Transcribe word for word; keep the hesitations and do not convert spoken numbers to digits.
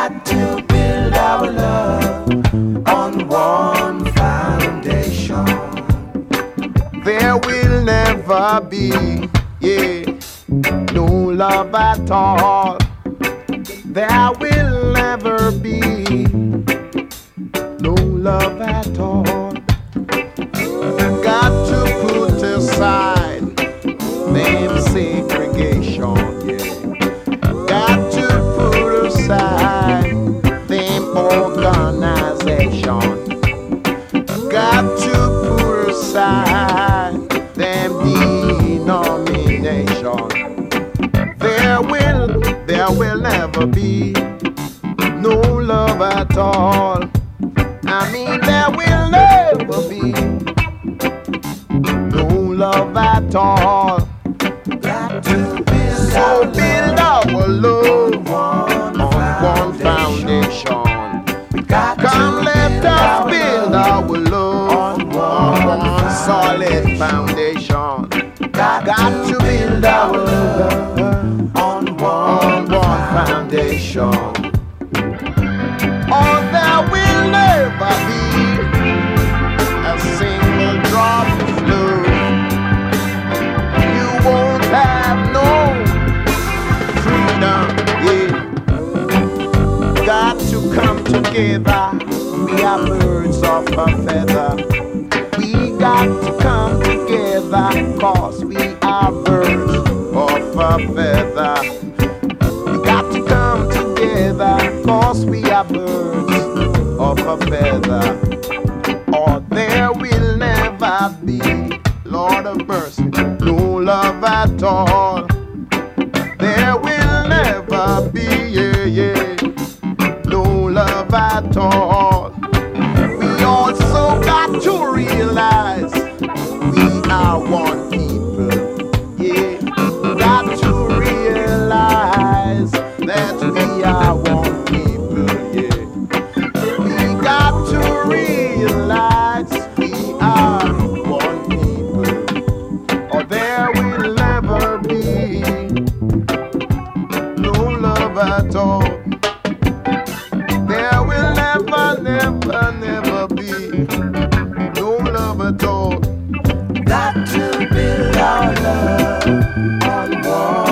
got to build our love on one foundation. There will never be, yeah, no love at all. There will never be no love at all. Got to put aside them segregation, yeah. Got to put aside them organization. Got to put aside them denomination. There will, there will never be no love at all. I mean, there will never be no love at all. Got to build So our build love our love on on one foundation. Got Come, to let build us our build love our love on on one one solid foundation. Got Got to build our love on on one one foundation. Or there will never be a single drop of love. You won't have no freedom, yeah. Got to come together. We are birds of a feather. We got to come together, cause we are birds of a feather. We got to come together, cause we are birds of a feather. Or there will never be, Lord of mercy, no love at all. There will never be, yeah, yeah, no love at all. We also got to realize we are one people, yeah. Got to realize that we are one people, yeah. We got to realize we are one people, or there will never be no love at all. There will never, never, never be no love at all. Got to build our love on one